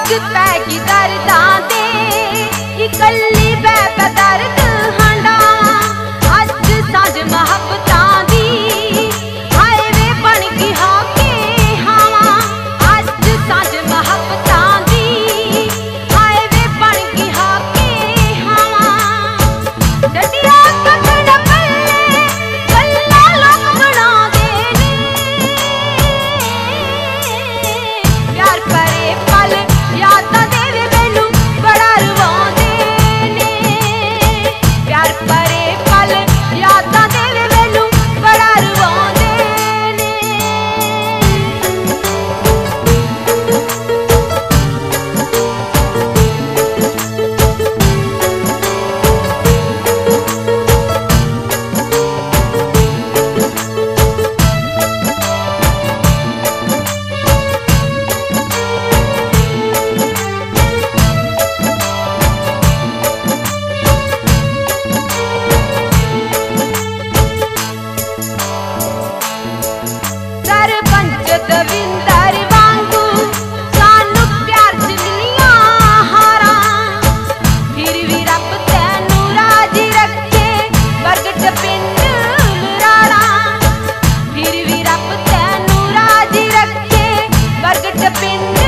पैगी दर्दां दे इकल्ली babe दर्द हंडावां अज सांझ मुहब्बतां दी हाय वे बन गई हाके हावां अज सांझ मुहब्बतां दी हाय वे बन गई हाके हावां डटिया कखड़ पल्ले गल्लां लखना दे ने प्यार करे पल यादां दे वे मैनू बड़ा रुवांदे ने प्यार करे पल यादां दे वे मैनू बड़ा रुवांदे ने। सरपंच दविंदर वांगू सानू प्यार च मिलियां हारां फिर भी रब तैनू राजी रखे बरगट पिंड लराड़ा फिर भी रब तैनू राजी रखे बरगट पिंड